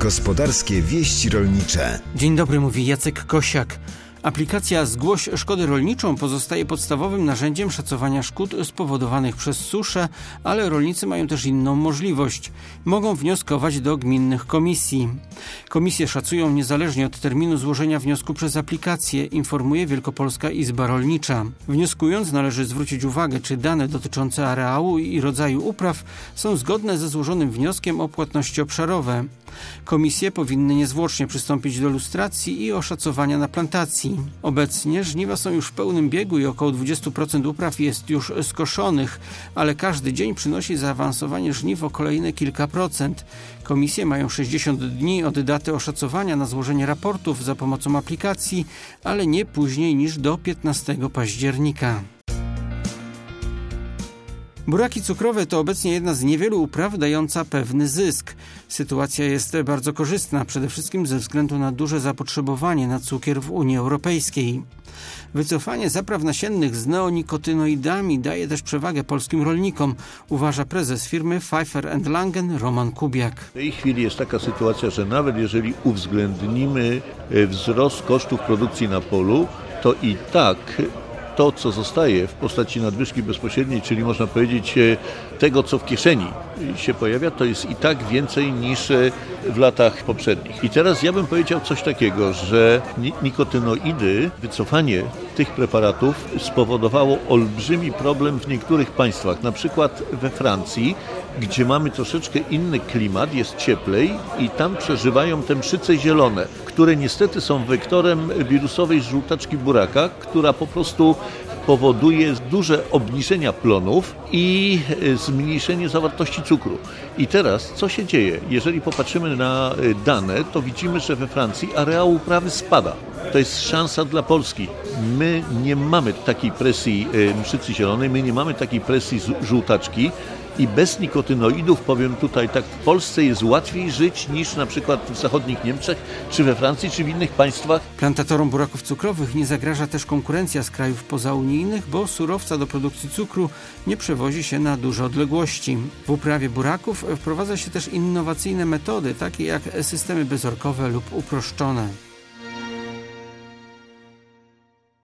Gospodarskie wieści rolnicze. Dzień dobry, mówi Jacek Kosiak. Aplikacja Zgłoś szkodę rolniczą pozostaje podstawowym narzędziem szacowania szkód spowodowanych przez suszę, ale rolnicy mają też inną możliwość. Mogą wnioskować do gminnych komisji. Komisje szacują niezależnie od terminu złożenia wniosku przez aplikację, informuje Wielkopolska Izba Rolnicza. Wnioskując należy zwrócić uwagę, czy dane dotyczące areału i rodzaju upraw są zgodne ze złożonym wnioskiem o płatności obszarowe. Komisje powinny niezwłocznie przystąpić do lustracji i oszacowania na plantacji. Obecnie żniwa są już w pełnym biegu i około 20% upraw jest już skoszonych, ale każdy dzień przynosi zaawansowanie żniw o kolejne kilka procent. Komisje mają 60 dni od daty oszacowania na złożenie raportów za pomocą aplikacji, ale nie później niż do 15 października. Buraki cukrowe to obecnie jedna z niewielu upraw dająca pewny zysk. Sytuacja jest bardzo korzystna, przede wszystkim ze względu na duże zapotrzebowanie na cukier w Unii Europejskiej. Wycofanie zapraw nasiennych z neonikotynoidami daje też przewagę polskim rolnikom, uważa prezes firmy Pfeiffer & Langen Roman Kubiak. W tej chwili jest taka sytuacja, że nawet jeżeli uwzględnimy wzrost kosztów produkcji na polu, to i tak to, co zostaje w postaci nadwyżki bezpośredniej, czyli można powiedzieć tego, co w kieszeni się pojawia, to jest i tak więcej niż w latach poprzednich. I teraz ja bym powiedział coś takiego, że nikotynoidy, wycofanie tych preparatów spowodowało olbrzymi problem w niektórych państwach, na przykład we Francji, gdzie mamy troszeczkę inny klimat, jest cieplej i tam przeżywają te mszyce zielone, które niestety są wektorem wirusowej żółtaczki buraka, która po prostu powoduje duże obniżenia plonów i zmniejszenie zawartości cukru. I teraz co się dzieje? Jeżeli popatrzymy na dane, to widzimy, że we Francji areał uprawy spada. To jest szansa dla Polski. My nie mamy takiej presji mszycy zielonej, my nie mamy takiej presji żółtaczki i bez nikotynoidów, powiem tutaj tak, w Polsce jest łatwiej żyć niż na przykład w zachodnich Niemczech, czy we Francji, czy w innych państwach. Plantatorom buraków cukrowych nie zagraża też konkurencja z krajów pozaunijnych, bo surowca do produkcji cukru nie przewozi się na duże odległości. W uprawie buraków wprowadza się też innowacyjne metody, takie jak systemy bezorkowe lub uproszczone.